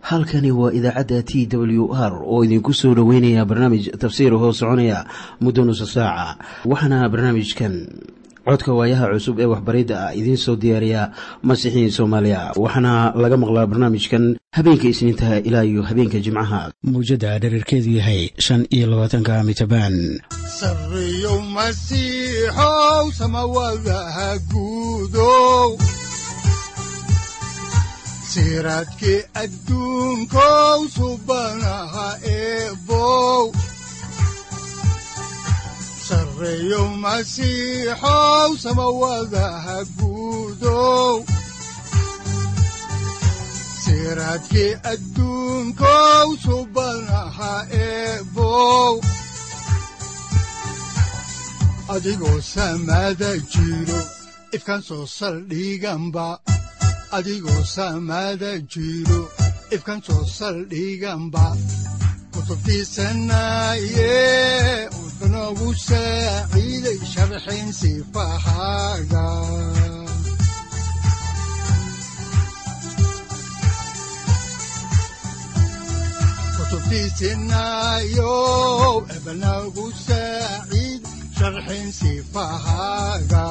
halkani waa idaacadda TWR oo idinku soo dhaweynaya barnaamij tafsiir hoo soconaya muddo nusu saaca. Waxaana barnaamijkan codka waayaha cusub ee waxbaridda ah idiin soo diyaariya Masiixiin Soomaaliya. Waxaana laga maqlaa barnaamijkan habeenka Isniinta ilaa iyo habeenka Jimcaha. Muujada dhererkeedu yahay 25 mitabaan. Sarriyo Masiixow samawadaha guudow. Siraadki adduunkow subanaha eebow. Sarreeyo Masiixow samawadaha guudow. Siraadki adduunkow subanaha eebow. Adigoo samada jiro ifkaan soo saldhiganba. Adigoo samada jiro ifkaan soo saldhiganba. Kutubtiisanaye unogu saaciiday sharxin sifahaaga. Kutubtiisanayo ebnagu saaciid sharxin sifahaaga.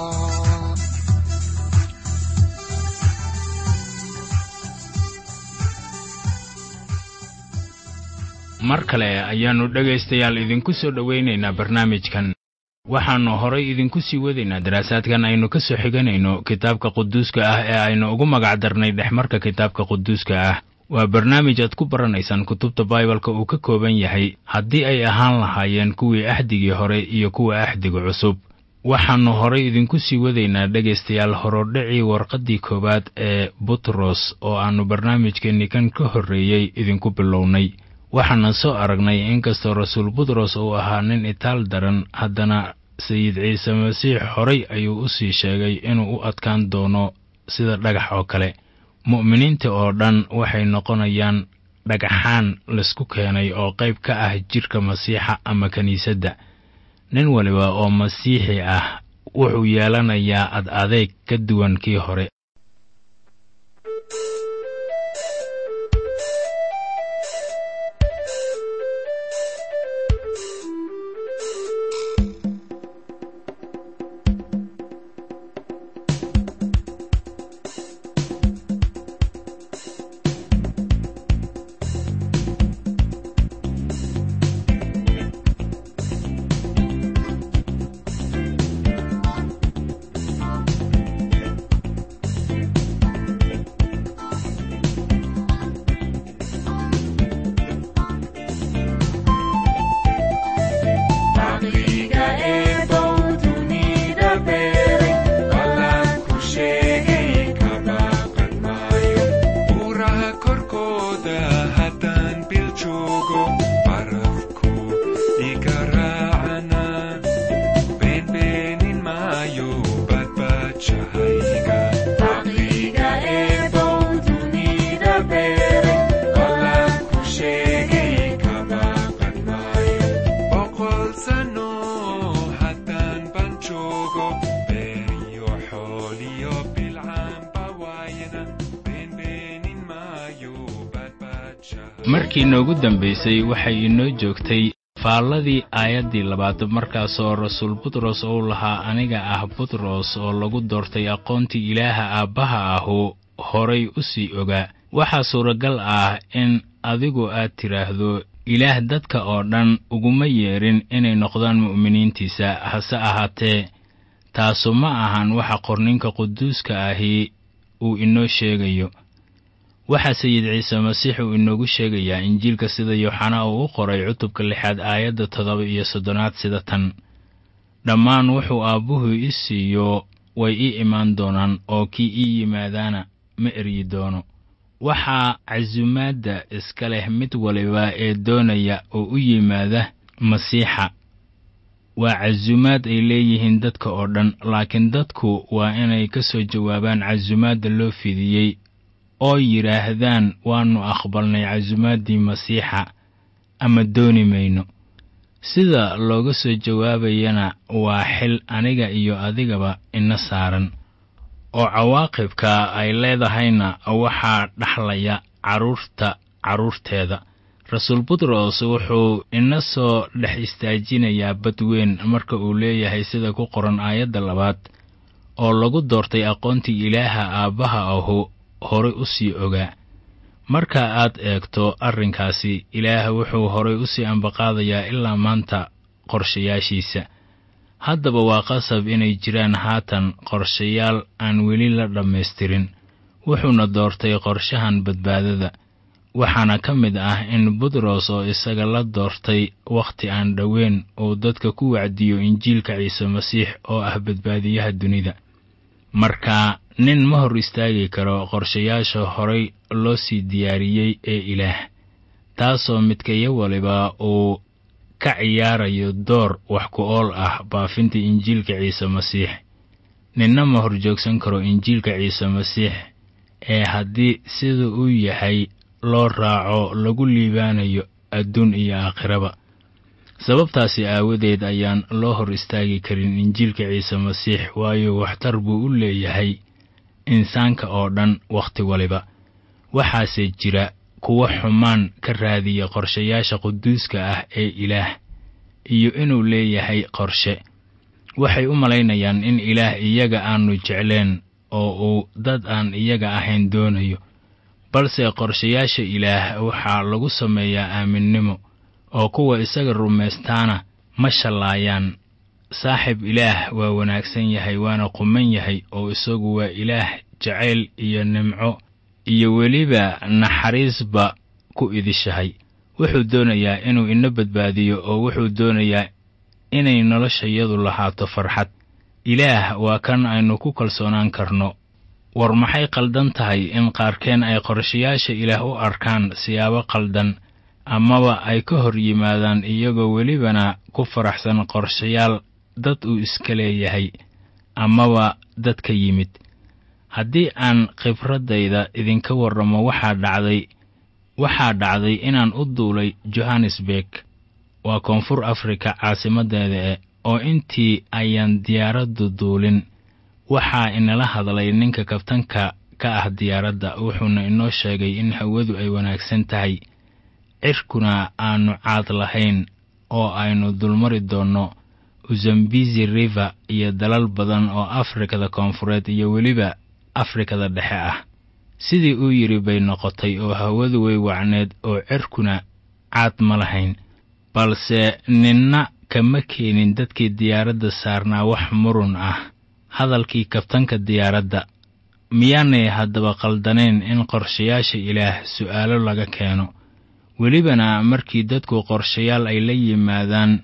mar kale ayaannu dhegaystayaal idinku soo dhowaynaynaa barnaamijkan. waxaannu horay idinku sii wadaynaa daraasaadkan aynu ka soo xiganayno kitaabka quduuska ah ee aynu ugu magac darnay dhexmarka kitaabka quduuska ah. waa barnaamij aad ku baranaysaan kutubta Baibalka uu ka kooban yahay, haddii ay ahaan lahaayeen kuwii ahdigii hore iyo kuwa ahdiga cusub. waxaannu horay idinku sii wadaynaa dhegaystayaal horodhicii warqaddii koowaad ee Butros oo aannu barnaamijkeenni kan ka horreeyey idinku bilownay. waxaana soo aragnay inkastoo rasuul Butros uu ahaa nin itaal daran, haddana sayid ciise masiix horay ayuu u sii sheegay inuu u adkaan doono sida dhagax oo kale. mu'miniinta oo dhan waxay noqonayaan dhagaxaan laysku keenay oo qayb ka ah jidhka masiixa ama kiniisadda. nin waliba oo masiixi ah wuxuu yeelanayaa adeeg ka duwan kii hore. markii noogu dambaysay waxay inoo joogtay faalladii aayaddii 2 markaasoo rasuul Butros uu lahaa aniga ah Butros oo lagu doortay aqoontii Ilaaha Aabbaha ahu horay u sii ogaa. waxaa suuragal ah in adigu aad tiraahdo Ilaah dadka oo dhan uguma yeerin inay noqdaan mu'miniintiisa. hase ahaatee taasu ma ahan waxa qorninka quduuska ahi uu inoo sheegayo. waxaa sayid ciise masiix uu inoogu sheegayaa injiilka sida Yooxana uu u qoray cutubka 6 aayadda 7 iyo 30 sida tan: dhammaan wuxuu Aabbuhu i siiyo way ii imaan doonaan, oo kii ii yimaadaana ma eryi doono. waxaa casuumaadda iska leh mid waliba ee doonaya oo u yimaada masiixa. waa casuumaad ay leeyihiin dadka oo dhan, laakiin dadku waa inay ka soo jawaabaan casuumaadda loo fidiyey oo yiraahdaan waannu aqbalnay casuumaaddii masiixa ama dooni mayno. sida looga soo jawaabayana waa xil aniga iyo adigaba ina saaran. oo cawaaqibka ay leedahayna waxaa dhaxlaya carruurta carruurteeda. rasuul butros wuxuu ina soo dhex istaajinayaa badweyn marka uu leeyahay sida ku qoran aayadda 2 oo lagu doortay aqoontii ilaaha aabbaha ahu horay u sii ogaa. marka aad eegto arrinkaasi, ilaah wuxuu horay u sii ambaqaadayaa ilaa maanta qorshayaashiisa. haddaba waa qasab inay jiraan haatan qorshayaal aan weli la dhammaystirin. wuxuuna doortay qorshahan badbaadada, waxaana ka mid ah in butros oo isaga la doortay wakhti aan dhoweyn uu dadka ku wacdiyo injiilka ciise masiix oo ah badbaadiyaha dunida. marka nin ma hor istaagi karo qorshayaasha horay loo sii diyaariyey ee ilaah, taasoo midkaya waliba uu ka ciyaarayo door wax ku ool ah baafinta injiilka ciise masiix. ninna ma hor joogsan karo injiilka ciise masiix ee haddii sida uu yahay loo raaco lagu liibaanayo adduun iyo aakhiraba. sababtaasi aawadeed ayaan loo hor istaagi karin injiilka ciise masiix, waayo waxtar buu u leeyahay insaanka oo dhan wakhti waliba. waxaase jira kuwa xumaan ka raadiya qorshayaasha quduuska ah ee ilaah iyo inuu leeyahay qorshe. waxay u malaynayaan in ilaah iyaga aanu jecleen oo uu dad aan iyaga ahayn doonayo, balse qorshayaasha ilaah waxaa lagu sameeyaa aaminnimo, oo kuwa isaga rumaystaana ma shallaayaan. saaxiib ilaah waa wanaagsan yahay, waana quman yahay, oo isagu waa ilaah jacayl iyo nimco iyo weliba naxariisba ku idishahay. wuxuu doonayaa inuu ina badbaadiyo, oo wuxuu doonayaa inay noloshayadu lahaato farxad. ilaah waa kan aynu ku kalsoonaan karno. war maxay qaldan tahay in qaarkeen ay qorshayaasha ilaah u arkaan siyaabo qaldan, amaba ay ka hor yimaadaan iyagoo welibana ku faraxsan qorshayaal dad uu iska leeyahay amaba dad ka yimid. haddii aan khibradayda idinka warramo, waxaa dhacday inaan u duulay Johannesburg, waa koonfur Afrika caasimadeeda oo intii ayaan diyaaraddu duulin waxaa inala hadlay ninka kabtanka ka ah diyaaradda. wuxuuna inoo sheegay in hawadu ay wanaagsan tahay, cirkuna aanu caad lahayn, oo aynu dulmari doonno Uzambizi River iyo dalal badan oo Afrikada koonfureed iyo weliba Afrikada dhexe ah. sidii uu yiri bay noqotay, oo hawadu way wacneed oo cirkuna caad ma lahayn. balse ninna kama keenin dadkii diyaaradda saarnaa wax murun ah hadalkii kabtanka diyaaradda. miyaanay haddaba qaldaneen in qorshayaasha ilaah su'aalo laga keeno, welibana markii dadku qorshayaal ay la yimaadaan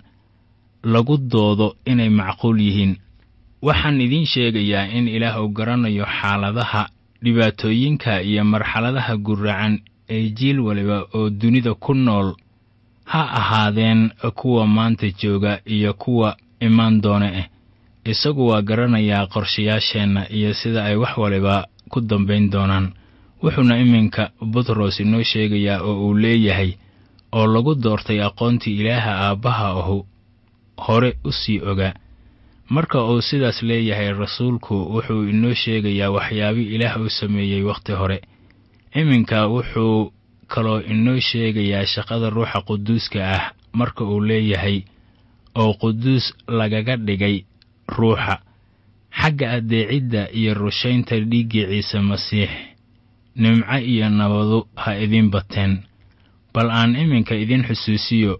lagu doodo inay macquul yihiin? waxaan idiin sheegayaa in ilaah uu garanayo xaaladaha, dhibaatooyinka iyo marxaladaha guracan ee jiil waliba oo dunida ku nool, ha ahaadeen kuwa maanta jooga iyo kuwa imaan doona isagu waa garanayaa qorshayaasheenna iyo sida ay wax waliba ku dambayn doonaan. wuxuuna iminka butros inoo sheegayaa oo uu leeyahay oo lagu doortay aqoontii ilaaha aabbaha ahu hore u sii ogaa. marka uu sidaas leeyahay, rasuulku wuxuu inoo sheegayaa waxyaabi ilaah uu sameeyey wakhti hore. iminka wuxuu kaloo inoo sheegayaa shaqada ruuxa quduuska ah marka uu leeyahay oo quduus lagaga dhigay ruuxa xagga adeecidda iyo rushaynta dhiiggii ciise masiix. nimco iyo nabadu ha idin bateen. bal aan iminka idin xusuusiyo,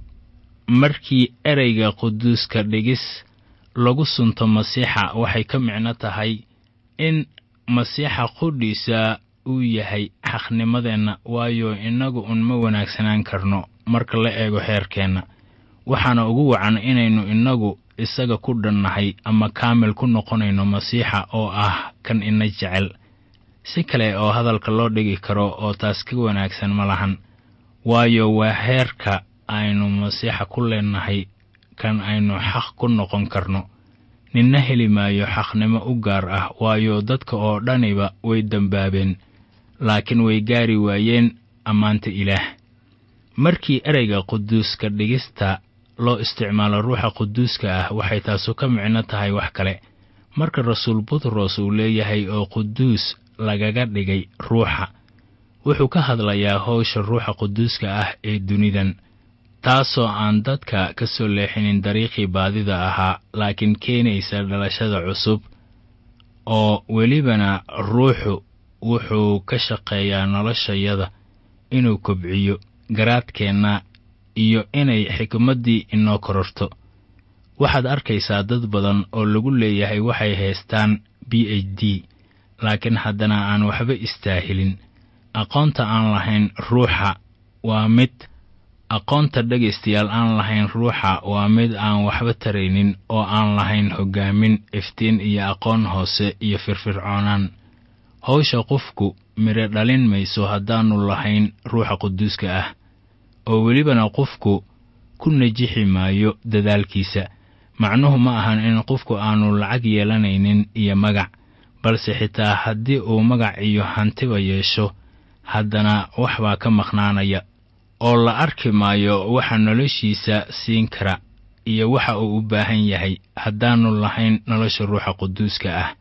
markii ereyga quduuska dhigis lagu sunto masiixa, waxay ka micno tahay in masiixa qudhiisa uu yahay xaqnimadeenna, waayo innagu ma wanaagsanaan karno marka la eego heerkeenna. waxaana ugu wacan inaynu innagu isaga ku dhannahay ama kaamil ku noqonayno masiixa oo ah kan ina jecel. si kale oo hadalka loo dhigi karo oo taas ka wanaagsan ma lahan, waayo waa heerka aynu masiixa ku leenahay kan aynu xaq ku noqon karno. ninna heli maayo xaqnimo u gaar ah, waayo dadka oo dhaniba way dambaabeen, laakiin way gaari waayeen ammaanta ilaah. markii ereyga quduuska dhigista loo isticmaalo ruuxa quduuska ah, waxay taasu ka micno tahay wax kale. marka rasuul butros uu leeyahay oo quduus lagaga dhigay ruuxa, wuxuu ka hadlayaa hawsha ruuxa quduuska ah ee dunidan, taasoo aan dadka ka soo leexinin dariiqii baadida ahaa, laakiin keenaysa dhalashada cusub. oo welibana ruuxu wuxuu ka shaqeeyaa noloshayada inuu kobciyo garaadkeenna iyo inay xikmaddii inoo kororto. waxaad arkaysaa dad badan oo lagu leeyahay waxay haystaan PhD, laakiin haddana aan waxba istaahilin. aqoonta aan lahayn ruuxa waa mid aqoonta dhegaystayaal aan lahayn ruuxa waa mid aan waxba taraynin, oo aan lahayn hoggaamin, iftiin iyo aqoon hoose iyo firfircoonaan. hawsha qofku miro dhalin mayso haddaannu lahayn ruuxa quduuska ah, oo welibana qofku ku najixi maayo dadaalkiisa. macnuhu ma ahan in qofku aanu lacag yeelanaynin iyo magac, balse xitaa haddii uu magac iyo hantiba yeesho, haddana wax baa ka maqnaanaya, oo la arki maayo waxa noloshiisa siin kara iyo waxa uu u baahan yahay haddaannu lahayn nolosha ruuxa quduuska ah.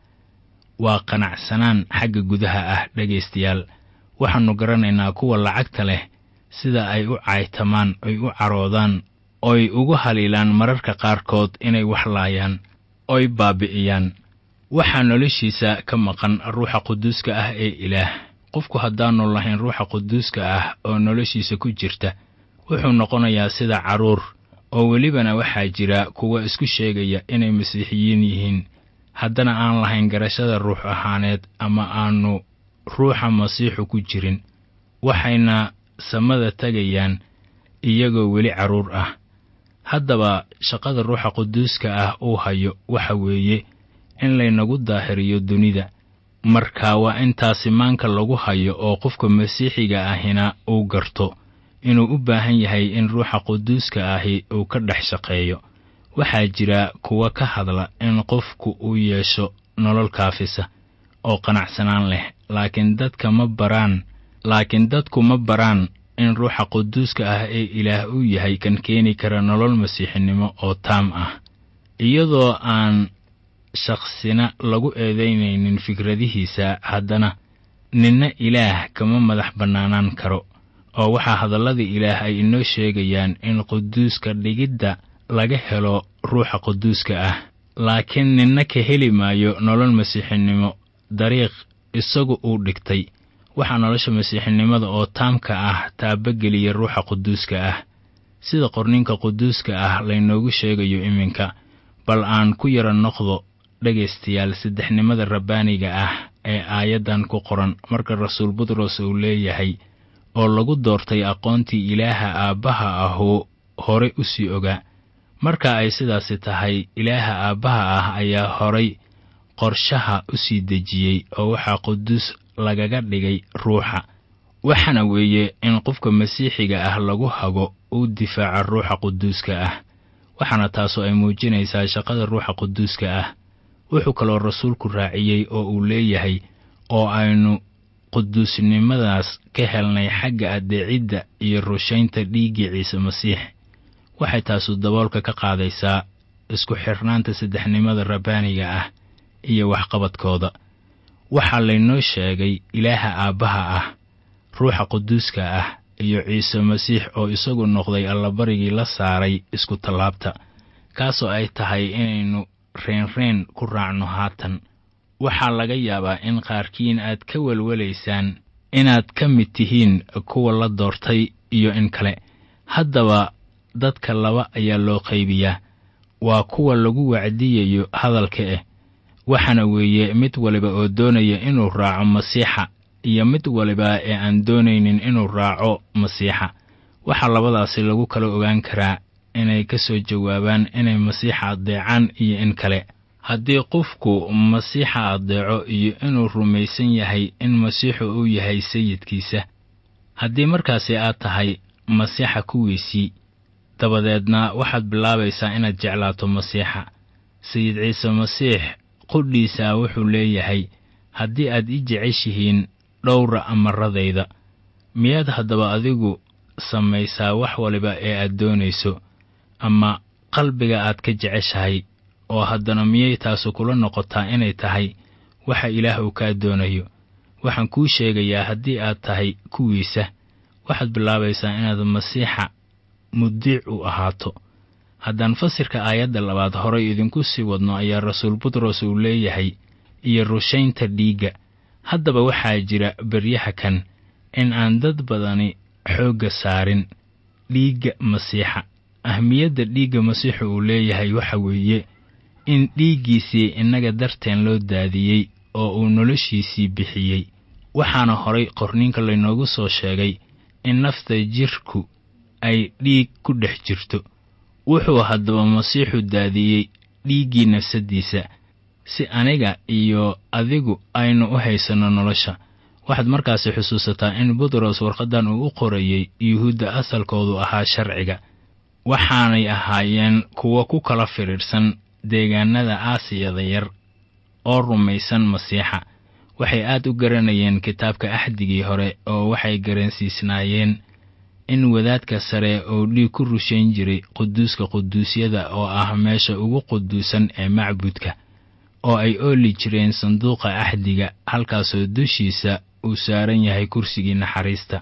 waa qanacsanaan xagga gudaha ah. dhegaystayaal, waxaannu garanaynaa kuwa lacagta leh sida ay u caytamaan, ay u caroodaan, oy ugu haliilaan mararka qaarkood inay wax laayaan, oy baabi'iyaan. waxaa noloshiisa ka maqan ruuxa quduuska ah ee Ilaah. qofku haddaannu lahayn ruuxa quduuska ah oo noloshiisa ku jirta, wuxuu noqonayaa sida carruur, oo welibana waxaa jira kuwa isku sheegaya inay masiixiyiin yihiin, haddana aan lahayn garashada ruux ahaaneed ama aanu ruuxa masiixu ku jirin. waxayna samada tegayaan iyagoo weli carruur ah. haddaba shaqada ruuxa quduuska ah uu hayo waxa weeye in laynagu daahiriyo dunida. marka waa intaasi maanka lagu hayo oo qofka masiixiga ahina uu garto inuu u baahan yahay in ruuxa quduuska ahi uu ka dhex shaqeeyo. waxaa jira kuwa ka hadla in qofku uu yeesho nolol kaafisa oo qanacsanaan leh, laakiin dadku ma baraan in ruuxa quduuska ah ee Ilaah uu yahay kan keeni kara nolol masiixinimo oo taam ah, iyadoo aan shakhsina lagu eedaynaynin fikradihiisa. haddana ninna Ilaah kama madax bannaanaan karo, oo waxaa hadallada Ilaah ay inoo sheegayaan in quduuska dhigidda laga helo ruuxa quduuska ah, laakiin ninna ka heli maayo nolol masiixinimo dariiq isagu uu dhigtay. waxaa nolosha masiixinimada oo taamka ah taabageliya ruuxa quduuska ah, sida qorninka quduuska ah laynoogu sheegayo iminka. bal aan ku yara noqdo dhegaystayaal saddexnimada rabbaaniga ah ee aayaddan ku qoran, marka rasuul butros uu leeyahay oo lagu doortay aqoontii Ilaaha aabbaha ahuu hore u sii ogaa. marka ay sidaasi tahay, Ilaaha aabbaha ah ayaa horay qorshaha u sii dejiyey, oo waxaa quduus lagaga dhigay ruuxa. waxaana weeye in qofka masiixiga ah lagu hago uu difaaca ruuxa quduuska ah, waxaana taasoo ay muujinaysaa shaqada ruuxa quduuska ah. wuxuu kaloo rasuulku raaciyey oo uu leeyahay, oo aynu quduusnimadaas ka helnay xagga addeecidda iyo rushaynta dhiiggii ciise masiix. waxay taasu daboolka ka qaadaysaa isku xirnaanta saddexnimada rabbaaniga ah iyo waxqabadkooda. waxaa laynoo sheegay Ilaaha aabbaha ah, ruuxa quduuska ah iyo ciise masiix oo isagu noqday allabarigii la saaray isku tallaabta, kaasoo ay tahay inaynu reenreen ku raacno haatan. waxaa laga yaabaa in qaarkiin aad ka welwelaysaan inaad ka mid tihiin kuwa la doortay iyo in kale. haddaba dadka laba ayaa loo qaybiyaa. waa kuwa lagu wacdiyayo hadalka waxaana weeye mid waliba oo doonaya inuu raaco masiixa, iyo mid waliba ee aan doonaynin inuu raaco masiixa. waxaa labadaasi lagu kala ogaan karaa inay ka soo jawaabaan inay masiixa adeecaan iyo in kale. haddii qofku masiixa adeeco iyo inuu rumaysan yahay in masiixu uu yahay sayidkiisa, haddii markaasi aad tahay masiixa kuwiisii, dabadeedna waxaad bilaabaysaa inaad jeclaato masiixa. sayid ciise masiix qudhiisa wuxuu leeyahay, haddii aad i jeceshihiin dhowra amaradayda. miyaad haddaba adigu samaysaa wax waliba ee aad doonayso, ama qalbiga aad ka jeceshahay, oo haddana miyay taasu kula noqotaa inay tahay waxa Ilaah uu kaa doonayo? waxaan kuu sheegayaa haddii aad tahay kuwiisa waxaad bilaabaysaa inaad masiixa mudiic u ahaato. haddaan fasirka aayadda 2 horay idinku sii wadno ayaa rasuul butros uu leeyahay iyo rushaynta dhiigga. haddaba waxaa jira baryaha kan in aan dad badani xoogga saarin dhiigga masiixa. ahmiyadda dhiigga masiixu uu leeyahay waxa weeye in dhiiggiisii innaga darteen loo daadiyey oo uu noloshiisii bixiyey. waxaana horay qorniinka laynoogu soo sheegay in nafta jirku ay dhiig ku dhex jirto. wuxuu haddaba masiixu daadiyey dhiiggii nafsadiisa si aniga iyo adigu aynu u haysanno nolosha. waxaad markaasi xusuusataa in butros warqadan uu u qorayey yuhuudda asalkoodu ahaa sharciga, waxaanay ahaayeen kuwa ku kala firiirsan deegaanada aasiyada yar oo rumaysan masiixa. waxay aad u garanayeen kitaabka axdigii hore oo waxay garansiisnaayeen in wadaadka sare oo dhiig ku rushayn jiray quduuska quduusyada oo ah meesha ugu quduusan ee macbudka, oo ay ooli jireen sanduuqa axdiga, halkaasoo dushiisa uu saaran yahay kursigii naxariista.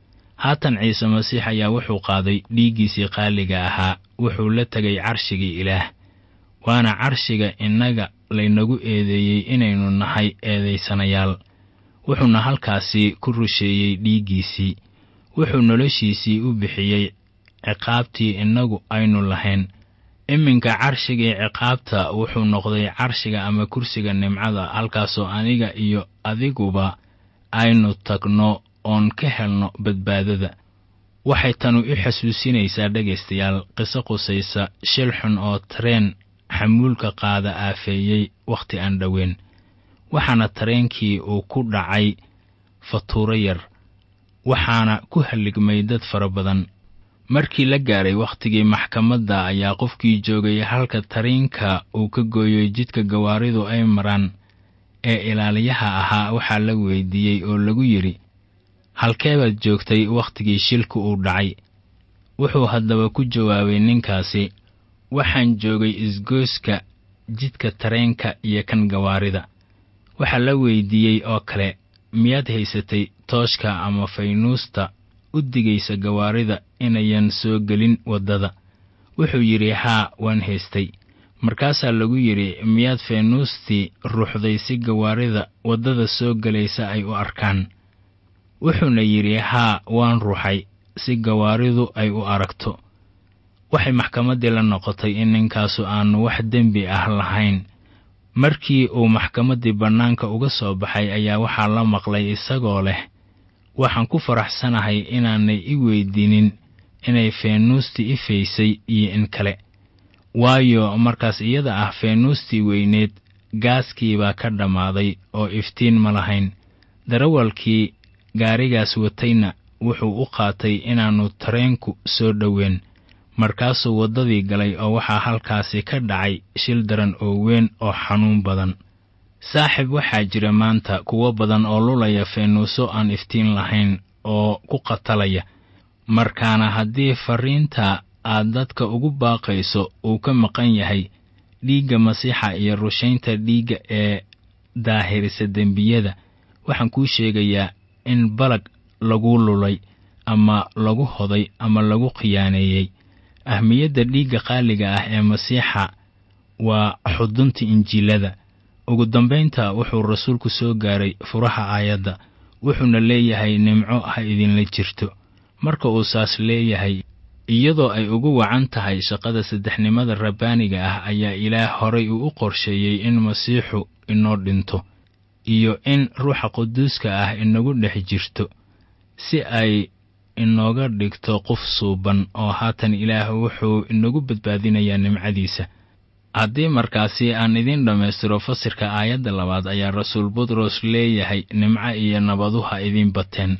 haatan ciise masiix ayaa wuxuu qaaday dhiiggiisii qaaliga ahaa, wuxuu la tegay carshigii ilaah, waana carshiga innaga laynagu eedeeyey inaynu nahay eedaysanayaal. wuxuuna halkaasi ku rusheeyey dhiiggiisii, wuxuu noloshiisii u bixiyey ciqaabtii innagu aynu lahayn. iminka carshigii ciqaabta wuxuu noqday carshiga ama kursiga nimcada, halkaasoo aniga iyo adiguba aynu tagno oon ka helno badbaadada. waxay tanu i xasuusinaysaa dhegaystayaal qiso qusaysa shil xun oo tareen xamuulka qaada aafeeyey wakhti aan dhoweyn. waxaana tareenkii uu ku dhacay fatuuro yar, waxaana ku halligmay dad fara badan. markii la gaaray wakhtigii maxkamadda ayaa qofkii joogay halka tareenka uu ka gooyey jidka gawaaridu ay maraan ee ilaaliyaha ahaa waxaa la weydiiyey oo lagu yidhi, halkeebaad joogtay wakhtigii shilku uu dhacay? wuxuu haddaba ku jawaabay ninkaasi, waxaan joogay isgooska jidka tareenka iyo kan gawaarida. waxaa la weydiiyey oo kale, miyaad haysatay tooshka ama faynuusta u digaysa gawaarida inayan soo gelin waddada? wuxuu yidhi, haa, waan haystay. markaasaa lagu yidhi, miyaad faynuustii ruuxday si gawaarida waddada soo gelaysa ay u arkaan? wuxuuna yidhi, haa, waan ruuxay si gawaaridu ay u aragto. waxay maxkamaddii la noqotay in ninkaasu aanu wax dembi ah lahayn. markii uu maxkamaddii bannaanka uga soo baxay ayaa waxaa la maqlay isagoo leh, waxaan ku faraxsanahay inaanay i weydiinin inay faynuustii ifaysay iyo in kale. waayo markaas iyada ah faynuustii weyneed gaaskii baa ka dhammaaday oo iftiin ma lahayn. darawalkii gaarigaas watayna wuxuu u qaatay inaannu tareenku soo dhoweyn. markaasuu waddadii galay oo waxaa halkaasi ka dhacay shil daran oo weyn oo xanuun badan. saaxiib, waxaa jira maanta kuwo badan oo lulaya faynuuso aan iftiin lahayn oo ku qatalaya. markaana haddii farriinta aad dadka ugu baaqayso uu ka maqan yahay dhiigga masiixa iyo rushaynta dhiigga ee daahirisa dembiyada, waxaan kuu sheegayaa in balag lagu lulay ama lagu hoday ama lagu khiyaaneeyey. ahmiyadda dhiigga qaaliga ah ee masiixa waa xudunta injiilada. ugu dambaynta wuxuu rasuulku soo gaaray furaha aayadda, wuxuuna leeyahay nimco ha idinla jirto. marka uu saas leeyahay, iyadoo ay ugu wacan tahay shaqada saddexnimada rabbaaniga ah, ayaa ilaah horay uu u qorsheeyey in masiixu inoo dhinto iyo in ruuxa quduuska ah inagu dhex jirto si ay inooga dhigto qof suuban, oo haatan ilaah wuxuu inagu badbaadinayaa nimcadiisa. haddii markaasi aan idin dhammaystiro fasirka aayadda 2 ayaa rasuul butros leeyahay, nimco iyo nabaduha idin bateen.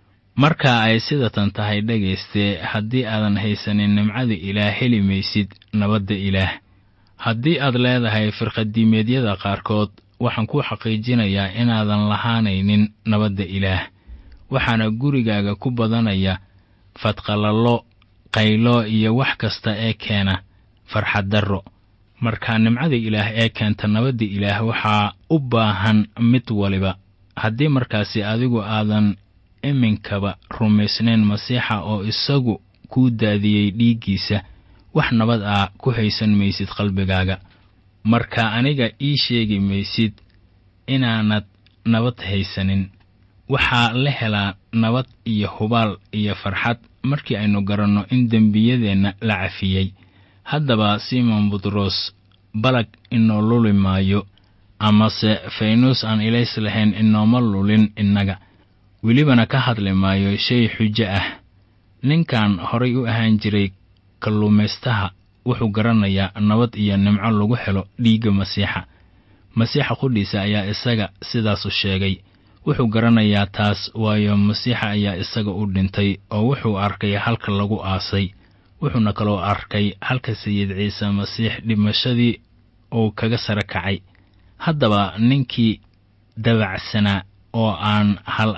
marka ay sidatan tahay dhegayste, haddii aadan haysanin nimcada ilaah heli maysid nabadda ilaah. haddii aad leedahay firqadiimeedyada qaarkood, waxaan ku xaqiijinayaa inaadan lahaanaynin nabadda ilaah. waxaana gurigaaga ku badanaya fadqalallo, qaylo iyo wax kasta ee keena farxad darro. marka nimcada ilaah ee keenta nabadda ilaah waxaa u baahan mid waliba haddii markaasi adigu aadan iminkaba rumaysnayn masiixa oo isagu kuu daadiyey dhiiggiisa, wax nabad ah ku haysan maysid qalbigaaga. marka aniga ii sheegi maysid inaanad nabad haysanin. waxaa la helaa nabad iyo hubaal iyo farxad markii aynu garanno in dembiyadeenna la cafiyey. haddaba Simon Butros balag inoo luli maayo, amase faynuus aan ilays lahayn inooma lulin innaga. welibana ka hadli maayo shay xujo ah. ninkan horay u ahaan jiray kalluumaystaha wuxuu garanayaa nabad iyo nimco lagu helo dhiigga masiixa. masiixa qudhiisa ayaa isaga sidaas u sheegay. wuxuu garanayaa taas waayo masiixa ayaa isaga u dhintay oo wuxuu arkay halka lagu aasay. wuxuuna kaloo arkay halka sayid ciise masiix dhimashadii uu kaga sare kacay. haddaba ninkii dabacsanaa oo aan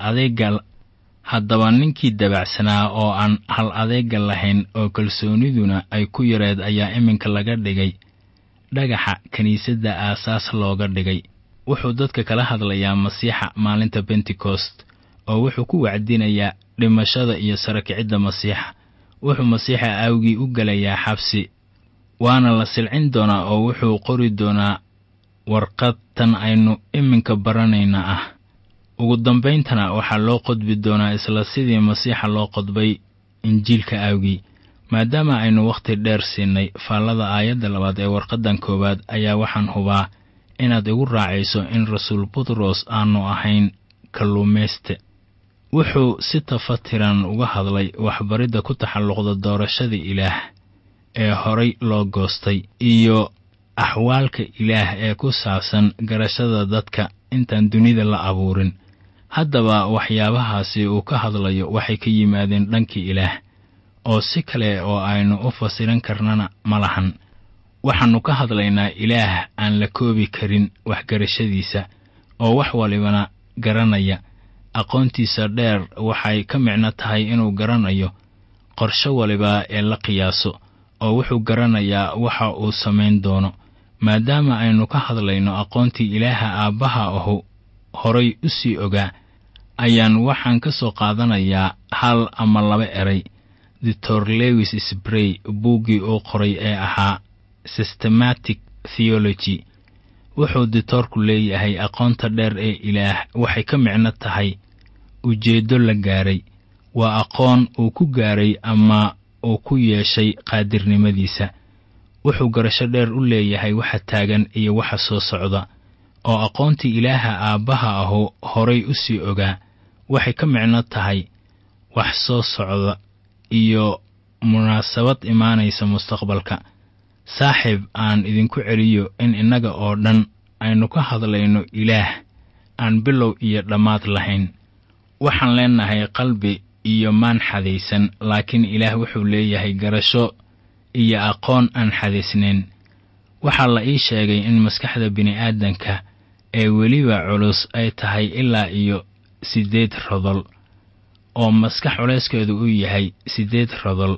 hal adeega lahayn oo kalsooniduna ay ku yareed ayaa iminka laga dhigay dhagaxa kiniisadda aasaas looga dhigay. wuxuu dadka kala hadlayaa masiixa maalinta Pentecost oo wuxuu ku wacdinayaa dhimashada iyo sare kicidda masiixa. wuxuu masiixa awgii u galayaa xabsi, waana la silcin doonaa oo wuxuu qori doonaa warqad tan aynu iminka baranayna ah. ugu dambayntana waxaa loo qodbi doonaa isla sidii masiixa loo qodbay injiilka awgii. maadaama aynu wakhti dheer siinay faallada aayadda 2 ee warqaddan 1 ayaa waxaan hubaa inaad igu raacayso in rasuul Butros aanu ahayn kalluumayste. wuxuu si tafatiran uga hadlay waxbaridda ku taxalluqda doorashada Ilaah ee horay loo goostay iyo axwaalka Ilaah ee ku saabsan garashada dadka intaan dunida la abuurin. haddaba waxyaabahaasi uu ka hadlayo waxay ka yimaadeen dhankii Ilaah, oo si kale oo aynu u fasiran karnana ma lahan. waxaannu ka hadlaynaa Ilaah aan la koobi karin waxgarashadiisa oo wax walibana garanaya. aqoontiisa dheer waxay ka micno tahay inuu garanayo qorsho waliba ee la qiyaaso, oo wuxuu garanayaa waxa uu samayn doono. maadaama aynu ka hadlayno aqoontii Ilaaha aabbaha ahu horay u sii ogaa, ayaan waxaan ka soo qaadanayaa 1 ama 2 eray. Dr. Lewis Sperry buuggii uu qoray ee ahaa Systematic Theology, wuxuu dictorku leeyahay aqoonta dheer ee Ilaah waxay ka micno tahay ujeedo la gaaray. waa aqoon uu ku gaaray ama uu ku yeeshay qaadirnimadiisa. wuxuu garasho dheer u leeyahay waxa taagan iyo waxa soo socda, oo aqoontii Ilaaha aabbaha ahu horay u sii ogaa waxay ka micno tahay wax soo socda iyo munaasabad imaanaysa mustaqbalka. saaxiib, aan idinku celiyo in innaga oo dhan aynu ka hadlayno Ilaah aan bilow iyo dhammaad lahayn. waxaan leenahay qalbi iyo maan xadaysan, laakiin Ilaah wuxuu leeyahay garasho iyo aqoon aan xadaysnayn. waxaa la ii sheegay in maskaxda bini'aadanka ee weliba culus ay tahay ilaa iyo 8 rodol, oo maskax culeyskeedu uu yahay 8 rodol.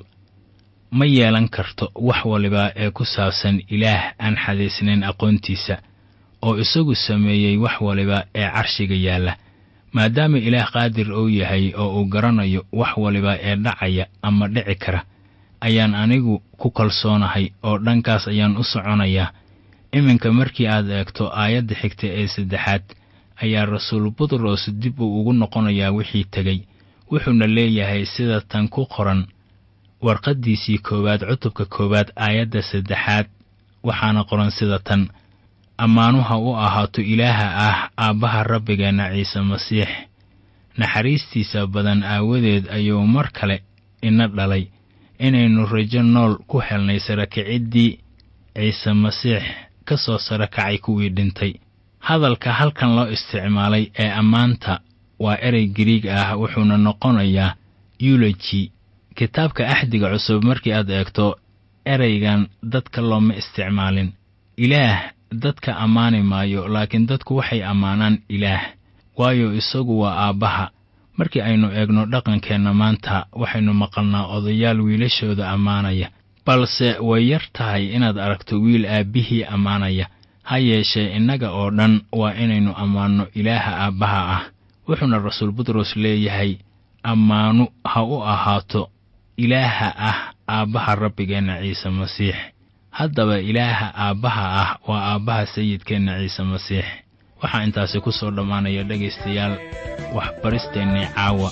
ma yeelan karto wax waliba ee ku saabsan Ilaah aan xadaysnayn aqoontiisa, oo isagu sameeyey wax waliba ee carshiga yaalla. maadaama Ilaah qaadir uu yahay oo uu garanayo wax waliba ee dhacaya ama dhici kara, ayaan anigu ku kalsoonahay oo dhankaas ayaan u soconayaa. iminka markii aad eegto aayadda xigta ee 3 ayaa rasuul Butros dib ugu noqonayaa wixii tegay. wuxuuna leeyahay sida tan ku qoran warqadiisii 1 cutubka 1 aayadda 3, waxaana qoran sida tan: ammaanuha u ahaato Ilaaha ah aabbaha rabbigeena Ciise Masiix. naxariistiisa badan aawadeed ayuu mar kale ina dhalay inaynu rajo nool ku helnay sare kiciddii Ciise Masiix ka soo sare kacay kuwii dhintay. hadalka halkan loo isticmaalay ee ammaanta waa erey Giriig ah, wuxuuna noqonayaa eulogy. kitaabka Axdiga Cusub markii aad eegto ereygan dadka looma isticmaalin. Ilaah dadka ammaani maayo, laakiin dadku waxay ammaanaan Ilaah, waayo isagu waa aabbaha. markii aynu eegno dhaqankeenna maanta, waxaynu maqalnaa odayaal wiilashooda ammaanaya, balse way yar tahay inaad aragto wiil aabbihii ammaanaya. ha yeeshee innaga oo dhan waa inaynu ammaanno Ilaaha aabbaha ah. wuxuuna rasuul butros leeyahay ammaanu ha u ahaato ilaaha ah aabbaha rabbigeenna ciise masiix. haddaba ilaaha aabbaha ah waa aabbaha sayidkeenna ciise masiix. waxaa intaasi ku soo dhammaanaya dhegaystayaal waxbaristeennii caawa.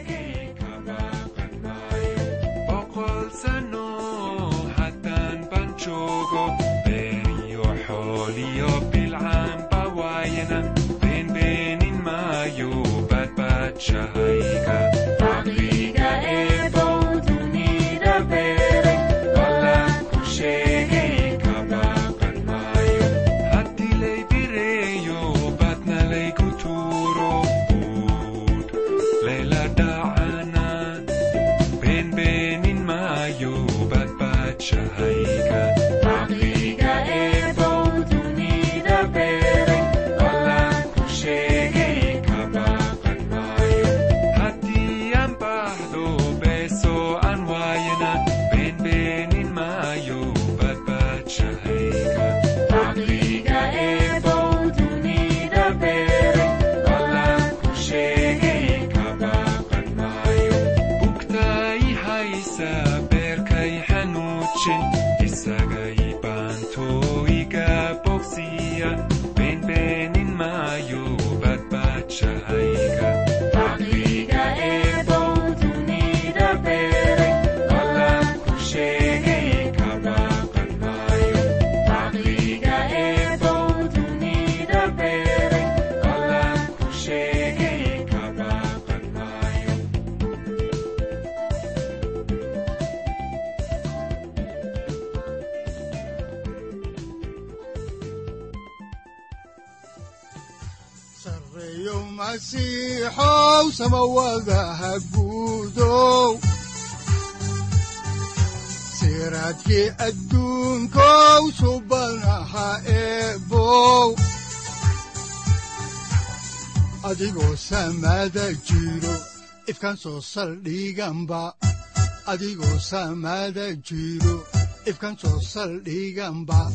sareeyo masiixow samawadaha guudow siraadkii adduunkow subanaha eebow adigoo samada jiro ifkaan soo saldhiganba adigoo samada jiro ifkaan soo saldhiganba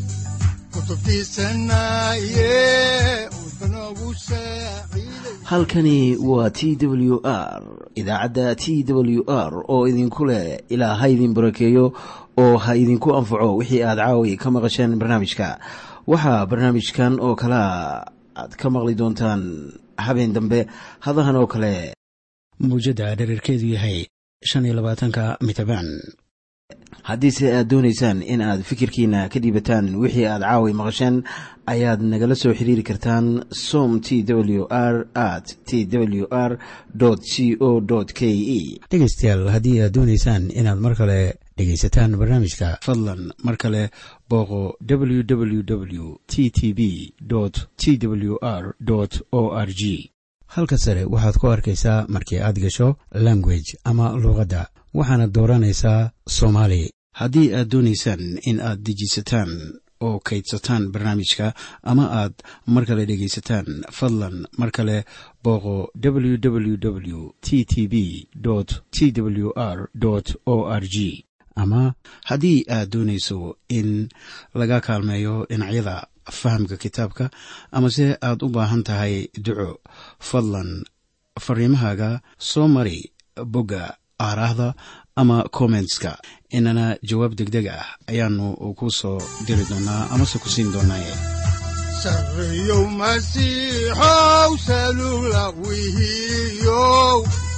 halkani waa t w r idaacadda t w r oo idinku leh ilaa ha idin barakeeyo oo ha idinku anfaco wixii aad caawi ka maqasheen barnaamijka. waxaa barnaamijkan oo kalea aad ka maqli doontaan habeen dambe hadahan oo kale mawjadda dhererkeedu yahay 25 mitabaan. haddiise aad doonaysaan in aad fikirkiina ka dhiibataan wixii aad caawi maqasheen ayaad nagala soo xiriiri kartaan som t w r @ t w r c o k e. dhegaystayaal haddii aad doonaysaan inaad mar kale dhegaysataan barnaamijka fadlan mar kale booqo www t t b t w r o r g. halka sare waxaad ku arkaysaa markii aad gasho language ama luuqadda waxaana dooranaysaa Soomaali. haddii aad doonaysaan in aad dejisataan oo kaydsataan barnaamijka ama aad mar kale dhegaysataan fadlan mar kale booqo www t t b t w r o r g. ama haddii aad doonayso in laga kaalmeeyo dhinacyada fahamka kitaabka amase aad u baahan tahay duco fadlan fariimahaaga soo mari bogga aaraahda ama commentska inana jawaab degdeg ah ayaanu ku soo diri doonaa amase ku siin doonaaye. sareeyow masiixow salula wihiyow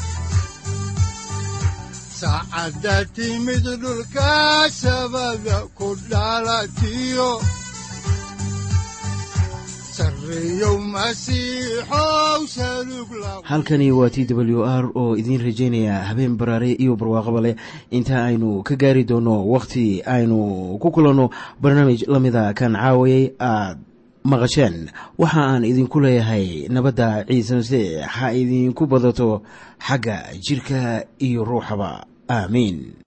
saacadda timid dhulka sabada ku dhalatiyo halkani waa t w r oo idiin rajaynaya habeen baraare iyo barwaaqaba leh inta aynu ka gaari doono wakhti aynu ku kulanno barnaamij la mida kan caawayay aad maqasheen. waxa aan idinku leeyahay nabadda ciise masiix ha idinku badato xagga jirka iyo ruuxaba. aamiin.